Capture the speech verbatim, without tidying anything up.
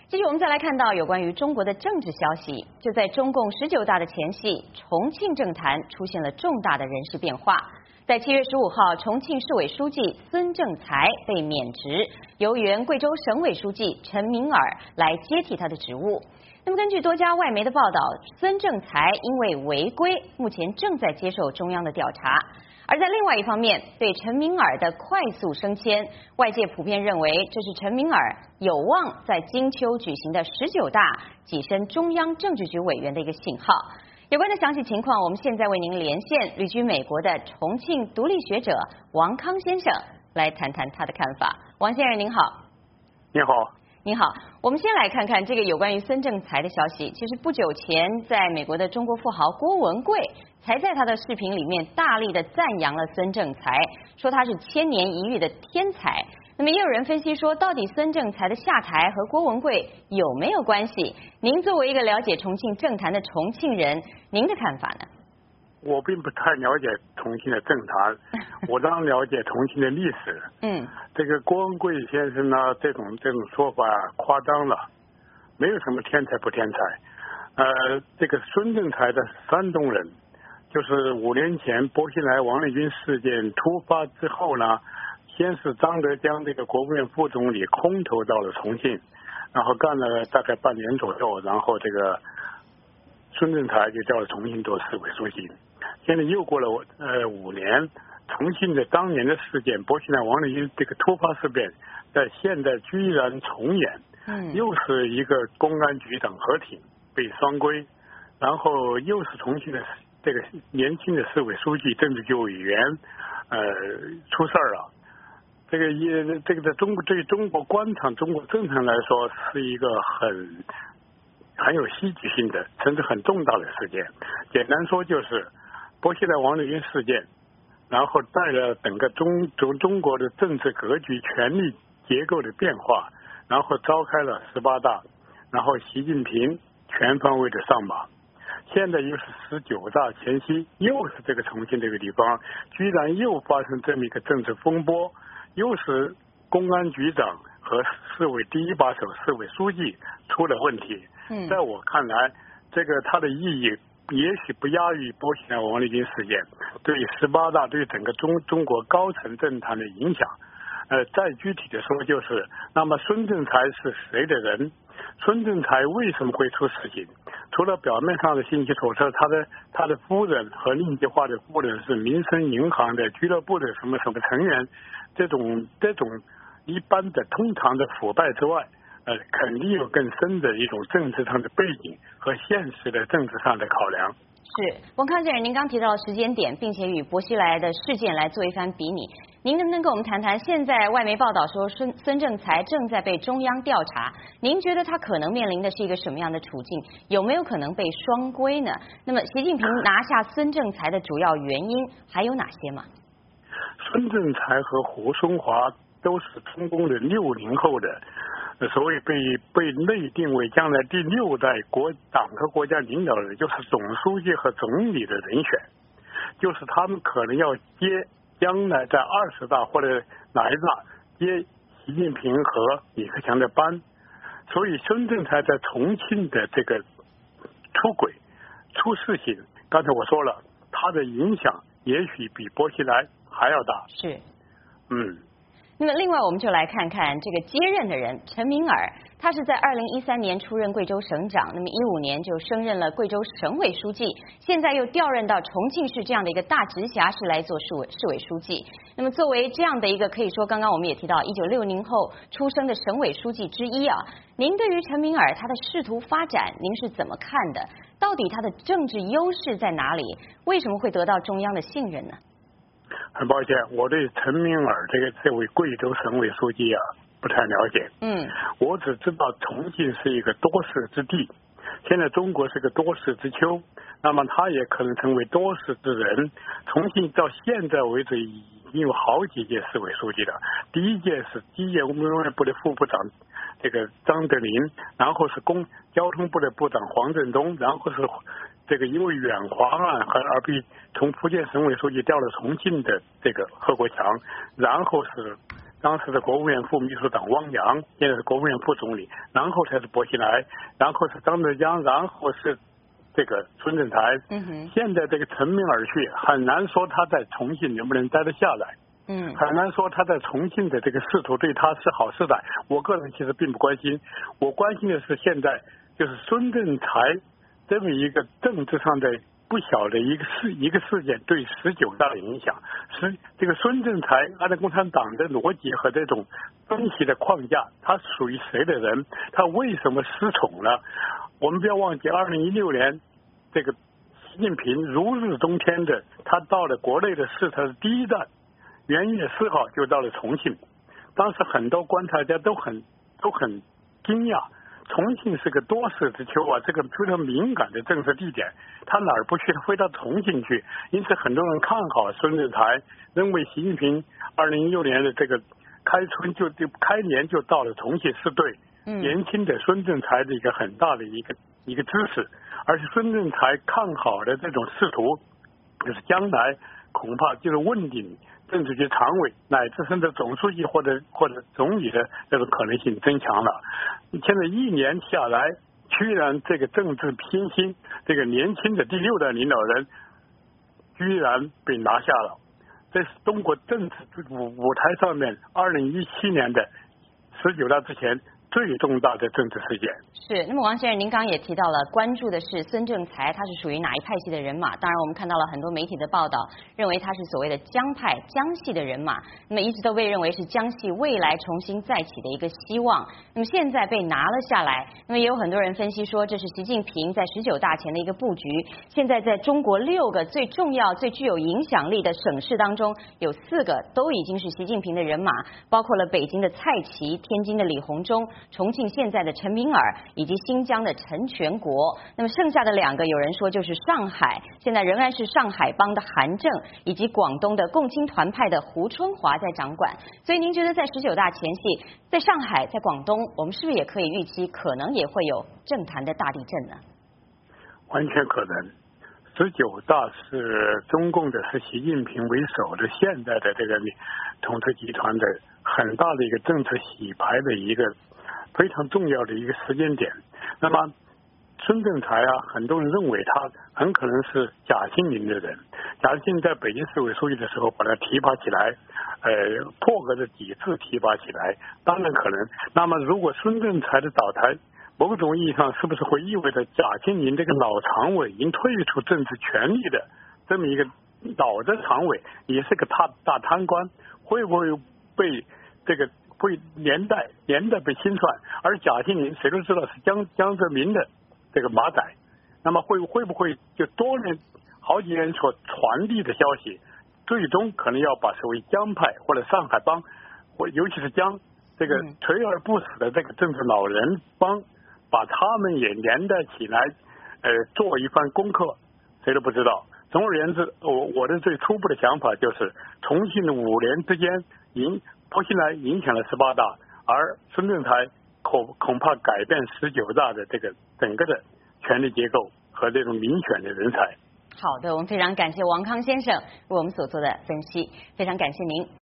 继续，我们再来看到有关于中国的政治消息。就在中共十九大的前夕，重庆政坛出现了重大的人事变化。在七月十五号，重庆市委书记孙政才被免职，由原贵州省委书记陈敏尔来接替他的职务。那么，根据多家外媒的报道，孙政才因为违规，目前正在接受中央的调查。而在另外一方面，对陈敏尔的快速升迁，外界普遍认为这是陈敏尔有望在金秋举行的十九大跻身中央政治局委员的一个信号。有关的详细情况，我们现在为您连线旅居美国的重庆独立学者王康先生来谈谈他的看法。王先生您好。 你好。 你好，我们先来看看这个有关于孙政才的消息。其实不久前，在美国的中国富豪郭文贵才在他的视频里面大力的赞扬了孙政才，说他是千年一遇的天才。那么也有人分析说，到底孙政才的下台和郭文贵有没有关系？您作为一个了解重庆政坛的重庆人，您的看法呢？ 我并不太了解重庆的政坛，我当然了解重庆的历史。 嗯， 这个郭文贵先生呢，这种这种说法夸张了，没有什么天才不天才。呃，这个孙政才的山东人，就是五年前薄熙来、王立军事件突发之后呢，先是张德江这个国务院副总理空投到了重庆，然后干了大概半年左右，然后这个孙政才就调了重庆做市委书记。现在又过了呃五年，重庆的当年的事件，薄熙来、王立军这个突发事变，在现在居然重演， 嗯， 又是一个公安局长合体被双规，然后又是重庆的这个年轻的市委书记、政治局委员，呃，出事儿了。这个也这个在中国对中国官场、中国政坛来说，是一个很很有戏剧性的，甚至很重大的事件。简单说就是薄熙来、王立军事件，然后带了整个中中中国的政治格局、权力结构的变化，然后召开了十八大，然后习近平全方位的上马。现在又是十九大前夕，又是这个重庆这个地方，居然又发生这么一个政治风波，又是公安局长和市委第一把手、市委书记出了问题。 嗯，在我看来，这个它的意义也许不亚于薄熙来、王立军事件对十八大、对整个中中国高层政坛的影响。呃，再具体的说，就是那么孙政才是谁的人？孙政才为什么会出事情？除了表面上的信息所测，他的他的夫人和另计划的夫人是民生银行的俱乐部的什么什么成员，这种这种一般的通常的腐败之外，呃，肯定有更深的一种政治上的背景和现实的政治上的考量。 是，王康先生，您刚提到时间点，并且与薄熙来的事件来做一番比拟，您能不能跟我们谈谈，现在外媒报道说孙孙政才正在被中央调查，您觉得他可能面临的是一个什么样的处境？有没有可能被双规呢？那么习近平拿下孙政才的主要原因还有哪些吗？ 孙政才和胡春华都是中共的六零后的，所谓被被内定为将来第六代国党和国家领导人，就是总书记和总理的人选，就是他们可能要接将来在二十大或者哪一大接习近平和李克强的班，所以孙政才在重庆的这个出轨出事情，刚才我说了，他的影响也许比薄熙来还要大。 是， 嗯。 那么，另外我们就来看看这个接任的人陈敏尔，他是在二零一三年出任贵州省长，那么一五年就升任了贵州省委书记，现在又调任到重庆市这样的一个大直辖市来做市委市委书记。那么，作为这样的一个可以说，刚刚我们也提到一九六零后出生的省委书记之一啊，您对于陈敏尔他的仕途发展，您是怎么看的？到底他的政治优势在哪里？为什么会得到中央的信任呢？ 很抱歉，我对陈敏尔这个这位贵州省委书记啊不太了解。 嗯， 我只知道重庆是一个多事之地，现在中国是个多事之秋，那么他也可能成为多事之人。重庆到现在为止已经有好几届市委书记了，第一届是基建工业部的副部长这个张德林，然后是公交通部的部长黄振东，然后是这个因为远华案和而被从福建省委书记调了重庆的这个贺国强，然后是当时的国务院副秘书长汪洋，现在是国务院副总理，然后才是薄熙来，然后是张德江，然后是这个孙政才。 嗯哼。 现在这个乘命而去，很难说他在重庆能不能待得下来。 嗯。 很难说他在重庆的这个仕途对他是好是歹。我个人其实并不关心，我关心的是现在就是孙政才这么一个政治上的不小的一个事一个事件对十九大的影响。是这个孙政才按照共产党的逻辑和这种分析的框架，他属于谁的人？他为什么失宠了？我们不要忘记，二零一六年这个习近平如日中天的，他到了国内的视察的第一站，元月四号就到了重庆。当时很多观察家都很都很惊讶。重庆是个多事之秋啊，这个非常敏感的政治地点，他哪儿不去？他飞到重庆去。因此，很多人看好孙政才，认为习近平二零一六年的这个开春就就开年就到了重庆，是对年轻的孙政才的一个很大的一个一个支持。而且孙政才看好的这种仕途，就是将来恐怕就是问鼎政治局常委乃至甚至总书记或者或者总理的这种可能性增强了。现在一年下来，居然这个政治偏心，这个年轻的第六代领导人居然被拿下了。这是中国政治舞舞台上面二零一七年的十九大之前最重大的政治事件。 是，那么王先生，您刚刚也提到了，关注的是孙政才，他是属于哪一派系的人马？当然，我们看到了很多媒体的报道，认为他是所谓的江派、江系的人马，那么一直都被认为是江系未来重新再起的一个希望。那么现在被拿了下来，那么也有很多人分析说，这是习近平在十九大前的一个布局。现在在中国六个最重要、最具有影响力的省市当中，有四个都已经是习近平的人马，包括了北京的蔡奇、天津的李鸿忠、重庆现在的陈敏尔以及新疆的陈全国。那么剩下的两个，有人说就是上海，现在仍然是上海帮的韩正，以及广东的共青团派的胡春华在掌管。所以您觉得在十九大前夕，在上海、在广东，我们是不是也可以预期，可能也会有政坛的大地震呢？ 完全可能。十九大是中共的，是习近平为首的现在的这个统治集团的很大的一个政治洗牌的一个非常重要的一个时间点。那么孙政才啊，很多人认为他很可能是贾庆林的人。贾庆林在北京市委书记的时候把他提拔起来，呃，破格的几次提拔起来，当然可能。那么如果孙政才的倒台，某种意义上是不是会意味着贾庆林这个老常委已经退出政治权力的这么一个老的常委，也是个大大贪官，会不会被这个会连带连带被清算？而贾庆林谁都知道是江江泽民的这个马仔，那么会会不会就多年好几年所传递的消息，最终可能要把所谓江派或者上海帮，或尤其是江这个垂而不死的这个政治老人帮，把他们也连带起来，呃，做一番功课，谁都不知道。总而言之，我我的最初步的想法就是，重庆的五年之间，影薄熙来影响了十八大，而孙政才恐恐怕改变十九大的这个整个的权力结构和这种民选的人才。 好的，我们非常感谢王康先生为我们所做的分析，非常感谢您。